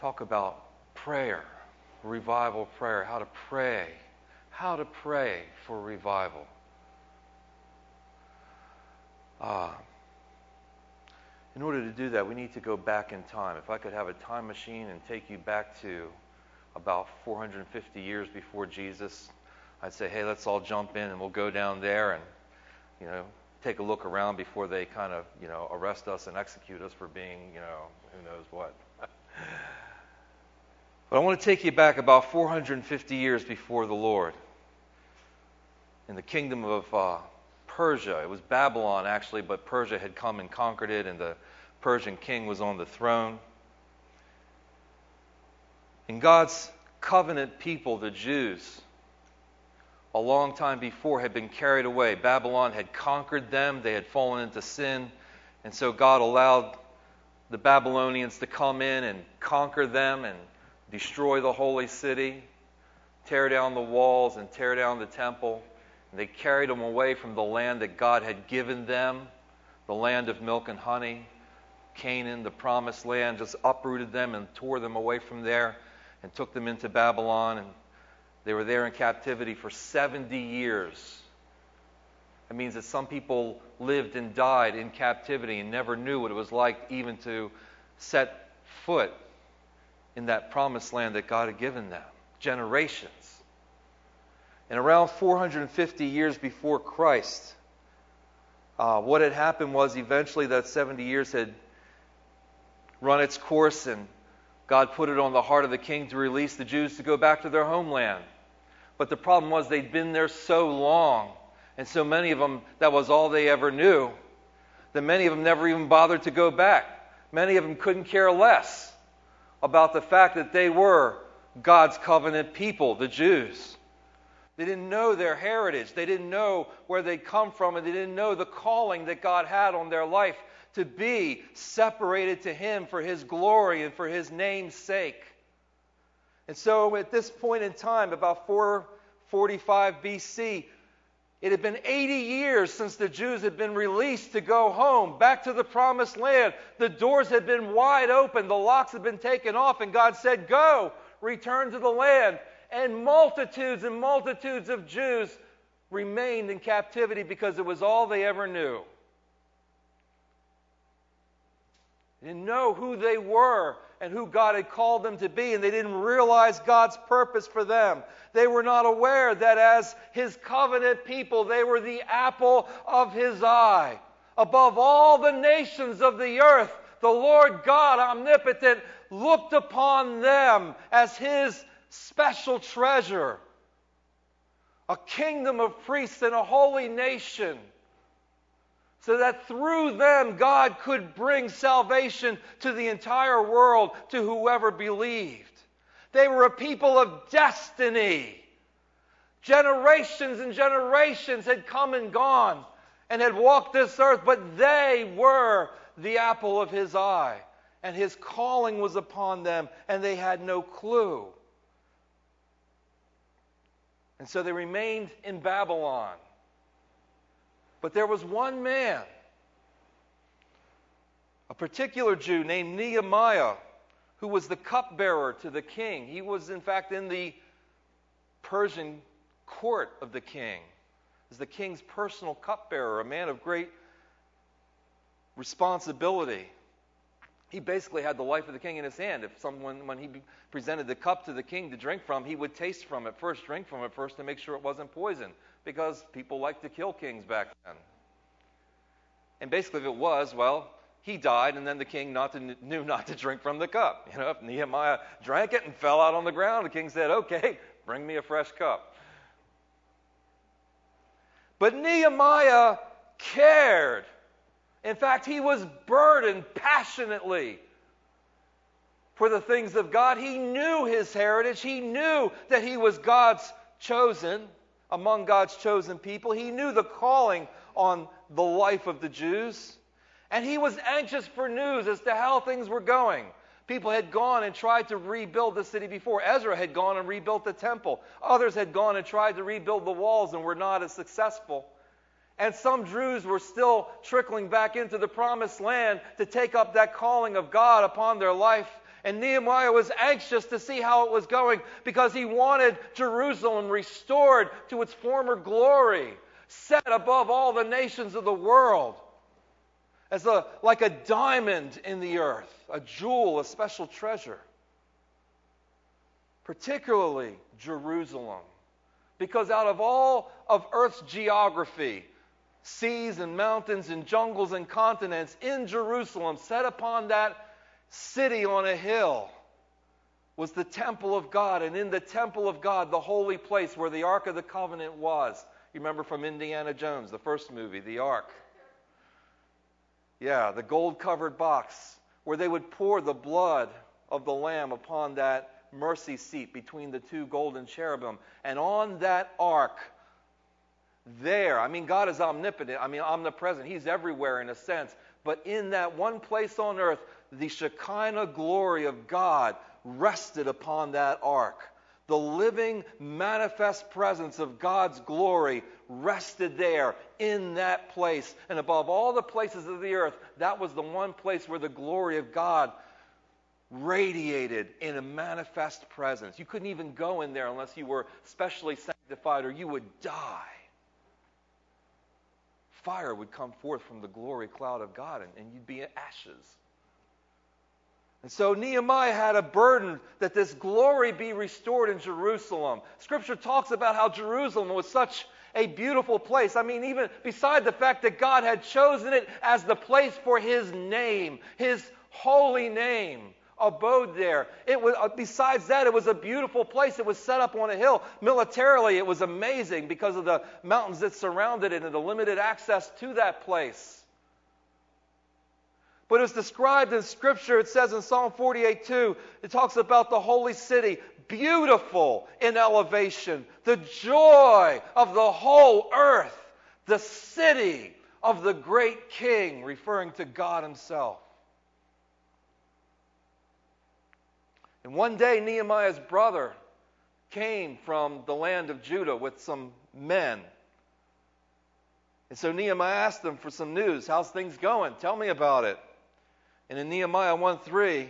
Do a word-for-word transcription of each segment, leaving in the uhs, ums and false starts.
talk about prayer, revival prayer, how to pray, how to pray for revival. Uh, in order to do that, we need to go back in time. If I could have a time machine and take you back to about four hundred fifty years before Jesus, I'd say, hey, let's all jump in and we'll go down there and, you know, take a look around before they kind of, you know, arrest us and execute us for being, you know, who knows what. But I want to take you back about four hundred fifty years before the Lord. In the kingdom of uh, Persia. It was Babylon, actually, but Persia had come and conquered it, and the Persian king was on the throne. And God's covenant people, the Jews, a long time before had been carried away. Babylon had conquered them. They had fallen into sin. And so God allowed the Babylonians to come in and conquer them and destroy the holy city, tear down the walls and tear down the temple. And they carried them away from the land that God had given them, the land of milk and honey, Canaan, the promised land, just uprooted them and tore them away from there and took them into Babylon. And they were there in captivity for seventy years. That means that some people lived and died in captivity and never knew what it was like even to set foot in that promised land that God had given them. Generations. And around four hundred fifty years before Christ, uh, what had happened was eventually that seventy years had run its course, and God put it on the heart of the king to release the Jews to go back to their homeland. But the problem was they'd been there so long, and so many of them, that was all they ever knew, that many of them never even bothered to go back. Many of them couldn't care less about the fact that they were God's covenant people, the Jews. They didn't know their heritage. They didn't know where they'd come from, and they didn't know the calling that God had on their life to be separated to Him for His glory and for His name's sake. And so at this point in time, about four forty-five B C, it had been eighty years since the Jews had been released to go home, back to the promised land. The doors had been wide open. The locks had been taken off, and God said, go, return to the land. And multitudes and multitudes of Jews remained in captivity because it was all they ever knew. They didn't know who they were and who God had called them to be, and they didn't realize God's purpose for them. They were not aware that as His covenant people, they were the apple of His eye. Above all the nations of the earth, the Lord God omnipotent looked upon them as His special treasure, a kingdom of priests and a holy nation, so that through them God could bring salvation to the entire world, to whoever believed. They were a people of destiny. Generations and generations had come and gone and had walked this earth, but they were the apple of His eye, and His calling was upon them, and they had no clue. And so they remained in Babylon. But there was one man, a particular Jew named Nehemiah, who was the cupbearer to the king. He was, in fact, in the Persian court of the king, as the king's personal cupbearer, a man of great responsibility. He basically had the life of the king in his hand. If someone, when he presented the cup to the king to drink from, he would taste from it first, drink from it first to make sure it wasn't poison, because people liked to kill kings back then. And basically if it was, well, he died, and then the king not to, knew not to drink from the cup. You know, if Nehemiah drank it and fell out on the ground, the king said, okay, bring me a fresh cup. But Nehemiah cared. In fact, he was burdened passionately for the things of God. He knew his heritage. He knew that he was God's chosen, among God's chosen people. He knew the calling on the life of the Jews. And he was anxious for news as to how things were going. People had gone and tried to rebuild the city before. Ezra had gone and rebuilt the temple. Others had gone and tried to rebuild the walls and were not as successful. And some Jews were still trickling back into the promised land to take up that calling of God upon their life. And Nehemiah was anxious to see how it was going because he wanted Jerusalem restored to its former glory, set above all the nations of the world, as a, like a diamond in the earth, a jewel, a special treasure. Particularly Jerusalem, because out of all of Earth's geography, seas and mountains and jungles and continents, in Jerusalem, set upon that city on a hill, was the temple of God. And in the temple of God, the holy place where the Ark of the Covenant was. You remember from Indiana Jones, the first movie, the Ark. Yeah, the gold-covered box where they would pour the blood of the Lamb upon that mercy seat between the two golden cherubim. And on that ark, there, I mean, God is omnipotent, I mean, omnipresent. He's everywhere in a sense. But in that one place on earth, the Shekinah glory of God rested upon that ark. The living, manifest presence of God's glory rested there in that place. And above all the places of the earth, that was the one place where the glory of God radiated in a manifest presence. You couldn't even go in there unless you were specially sanctified, or you would die. Fire would come forth from the glory cloud of God, and, and you'd be in ashes. And so Nehemiah had a burden that this glory be restored in Jerusalem. Scripture talks about how Jerusalem was such a beautiful place. I mean, even beside the fact that God had chosen it as the place for His name, His holy name abode there. It was, besides that, it was a beautiful place. It was set up on a hill. Militarily, it was amazing because of the mountains that surrounded it and the limited access to that place. But it's described in Scripture, it says in Psalm forty-eight two, it talks about the holy city, beautiful in elevation, the joy of the whole earth, the city of the great King, referring to God Himself. And one day, Nehemiah's brother came from the land of Judah with some men. And so Nehemiah asked them for some news. How's things going? Tell me about it. And in Nehemiah one three,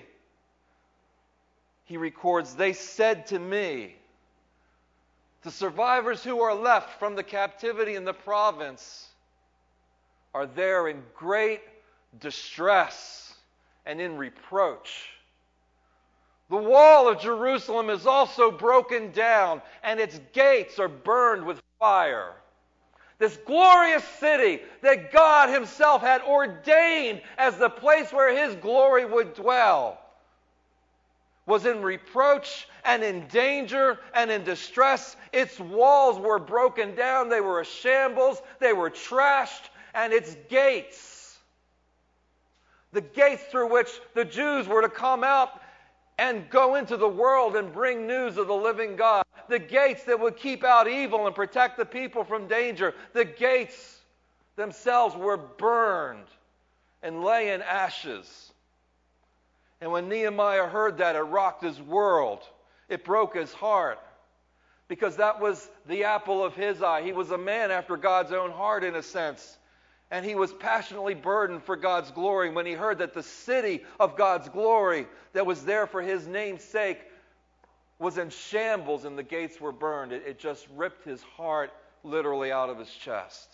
he records, they said to me, the survivors who are left from the captivity in the province are there in great distress and in reproach. The wall of Jerusalem is also broken down, and its gates are burned with fire. This glorious city that God Himself had ordained as the place where His glory would dwell was in reproach and in danger and in distress. Its walls were broken down. They were a shambles. They were trashed. And its gates, the gates through which the Jews were to come out and go into the world and bring news of the living God. The gates that would keep out evil and protect the people from danger. The gates themselves were burned and lay in ashes. And when Nehemiah heard that, it rocked his world. It broke his heart. Because that was the apple of his eye. He was a man after God's own heart, in a sense. And he was passionately burdened for God's glory. When he heard that the city of God's glory that was there for His name's sake was in shambles and the gates were burned, it, it just ripped his heart literally out of his chest.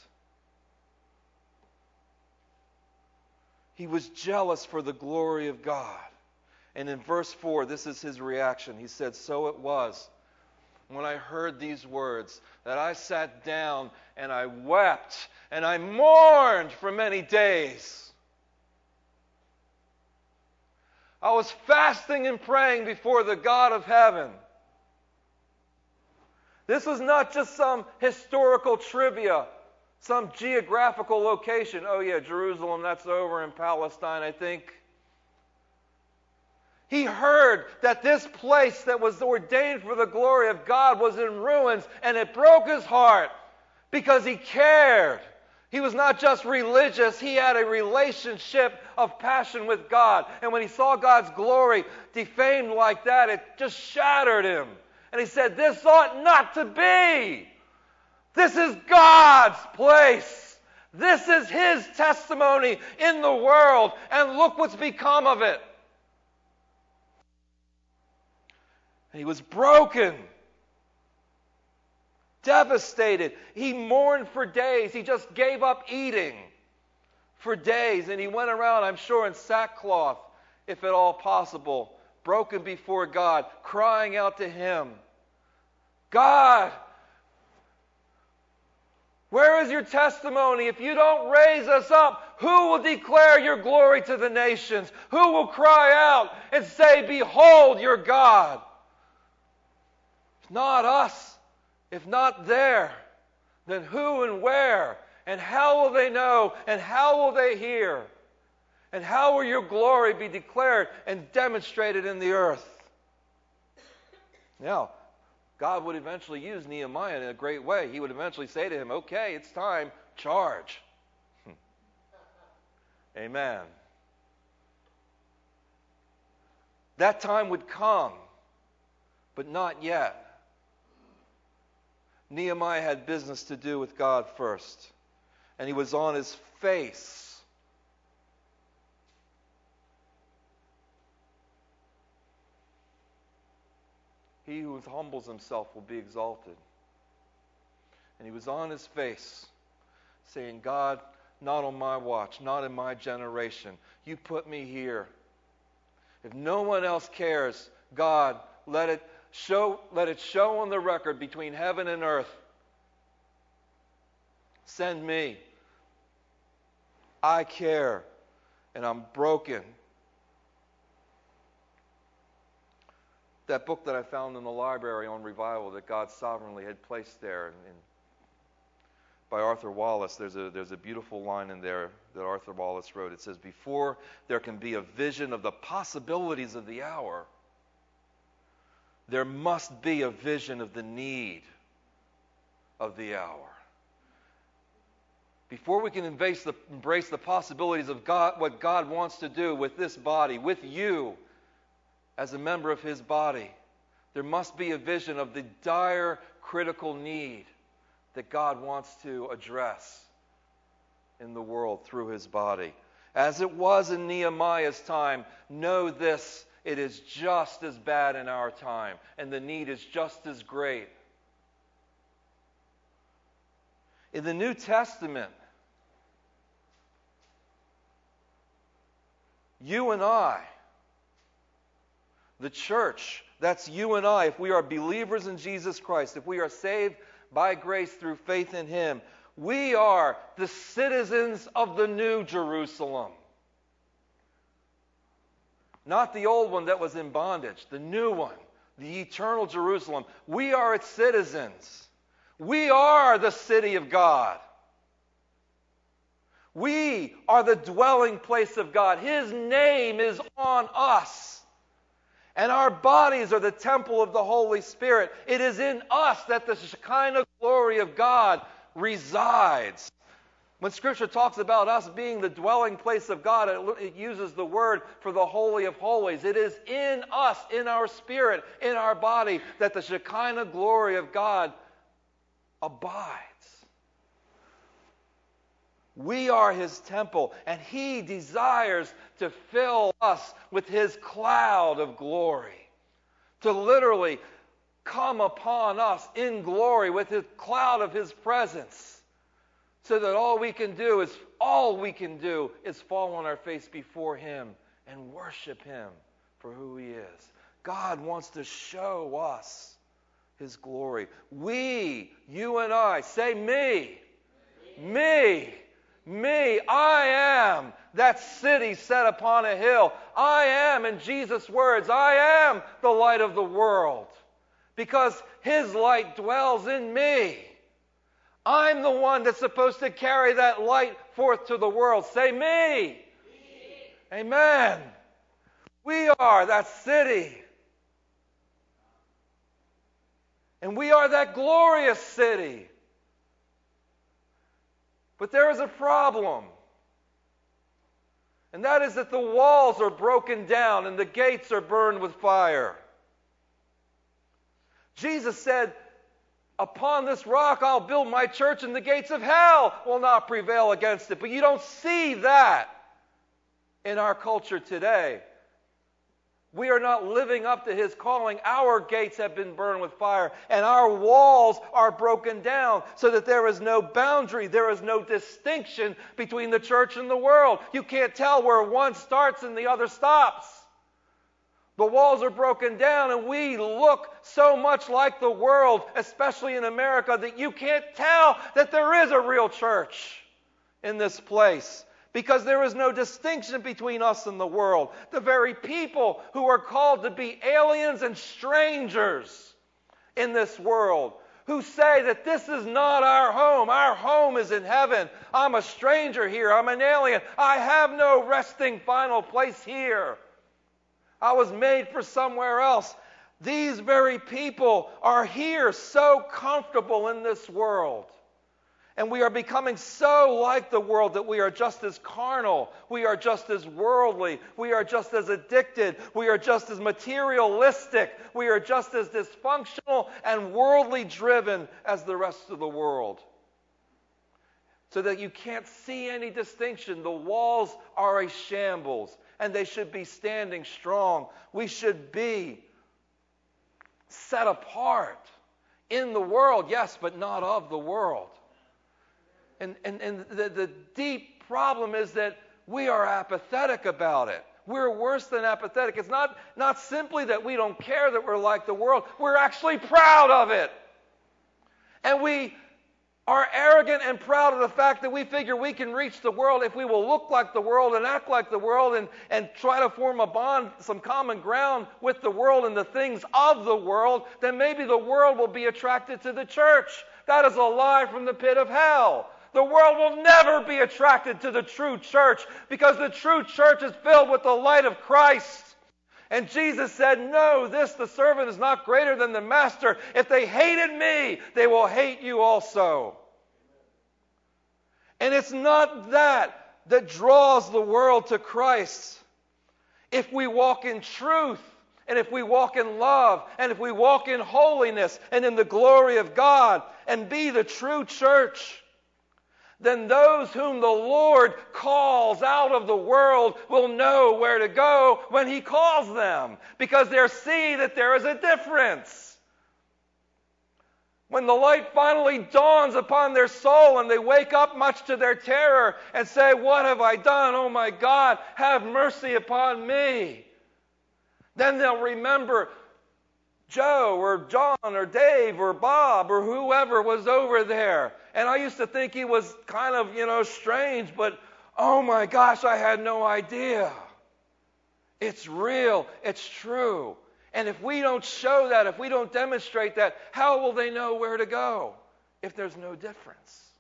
He was jealous for the glory of God. And in verse four, this is his reaction. He said, so it was, when I heard these words, that I sat down and I wept and I mourned for many days. I was fasting and praying before the God of heaven. This was not just some historical trivia, some geographical location. Oh yeah, Jerusalem, that's over in Palestine, I think. He heard that this place that was ordained for the glory of God was in ruins, and it broke his heart because he cared. He was not just religious, he had a relationship of passion with God. And when he saw God's glory defamed like that, it just shattered him. And he said, this ought not to be. This is God's place. This is His testimony in the world, and look what's become of it. And he was broken, devastated. He mourned for days. He just gave up eating for days. And he went around, I'm sure, in sackcloth, if at all possible, broken before God, crying out to Him, God, where is your testimony? If you don't raise us up, who will declare your glory to the nations? Who will cry out and say, behold your God? If not us, if not there, then who and where? And how will they know? And how will they hear? And how will your glory be declared and demonstrated in the earth? Now, God would eventually use Nehemiah in a great way. He would eventually say to him, okay, it's time, charge. Amen. That time would come, but not yet. Nehemiah had business to do with God first, and he was on his face. He who humbles himself will be exalted. And he was on his face, saying, God, not on my watch, not in my generation. You put me here. If no one else cares, God, let it show, let it show on the record between heaven and earth. Send me. I care, and I'm broken. That book that I found in the library on revival that God sovereignly had placed there, and, and by Arthur Wallace, there's a there's a beautiful line in there that Arthur Wallace wrote. It says, before there can be a vision of the possibilities of the hour, there must be a vision of the need of the hour. Before we can embrace the, embrace the possibilities of God, what God wants to do with this body, with you, as a member of His body, there must be a vision of the dire, critical need that God wants to address in the world through His body. As it was in Nehemiah's time, know this, it is just as bad in our time, and the need is just as great. In the New Testament, you and I, the church, that's you and I, if we are believers in Jesus Christ, if we are saved by grace through faith in Him, we are the citizens of the New Jerusalem. Not the old one that was in bondage, the new one, the eternal Jerusalem. We are its citizens. We are the city of God. We are the dwelling place of God. His name is on us. And our bodies are the temple of the Holy Spirit. It is in us that the Shekinah glory of God resides. When Scripture talks about us being the dwelling place of God, it, it uses the word for the Holy of Holies. It is in us, in our spirit, in our body, that the Shekinah glory of God abides. We are His temple, and He desires to fill us with His cloud of glory. To literally come upon us in glory with His cloud of His presence. So that all we can do is, all we can do is fall on our face before Him and worship Him for who He is. God wants to show us His glory. We, you and I, say me, me. me. Me, I am that city set upon a hill. I am, in Jesus' words, I am the light of the world. Because His light dwells in me. I'm the one that's supposed to carry that light forth to the world. Say me. me. Amen. We are that city. And we are that glorious city. But there is a problem. And that is that the walls are broken down and the gates are burned with fire. Jesus said, upon this rock I'll build my church and the gates of hell will not prevail against it. But you don't see that in our culture today. We are not living up to His calling. Our gates have been burned with fire, and our walls are broken down so that there is no boundary, there is no distinction between the church and the world. You can't tell where one starts and the other stops. The walls are broken down, and we look so much like the world, especially in America, that you can't tell that there is a real church in this place. Because there is no distinction between us and the world. The very people who are called to be aliens and strangers in this world, who say that this is not our home. Our home is in heaven. I'm a stranger here. I'm an alien. I have no resting final place here. I was made for somewhere else. These very people are here so comfortable in this world. And we are becoming so like the world that we are just as carnal. We are just as worldly. We are just as addicted. We are just as materialistic. We are just as dysfunctional and worldly driven as the rest of the world. So that you can't see any distinction. The walls are a shambles, and they should be standing strong. We should be set apart in the world, yes, but not of the world. And, and, and the, the deep problem is that we are apathetic about it. We're worse than apathetic. It's not, not simply that we don't care that we're like the world. We're actually proud of it. And we are arrogant and proud of the fact that we figure we can reach the world if we will look like the world and act like the world and, and try to form a bond, some common ground with the world and the things of the world, then maybe the world will be attracted to the church. That is a lie from the pit of hell. The world will never be attracted to the true church because the true church is filled with the light of Christ. And Jesus said, no, this, the servant, is not greater than the master. If they hated me, they will hate you also. And it's not that that draws the world to Christ. If we walk in truth, and if we walk in love, and if we walk in holiness and in the glory of God, and be the true church, then those whom the Lord calls out of the world will know where to go when He calls them, because they'll see that there is a difference. When the light finally dawns upon their soul and they wake up much to their terror and say, what have I done? Oh my God, have mercy upon me. Then they'll remember Joe or John or Dave or Bob or whoever was over there. And I used to think he was kind of, you know, strange, but oh my gosh, I had no idea. It's real. It's true. And if we don't show that, if we don't demonstrate that, how will they know where to go if there's no difference?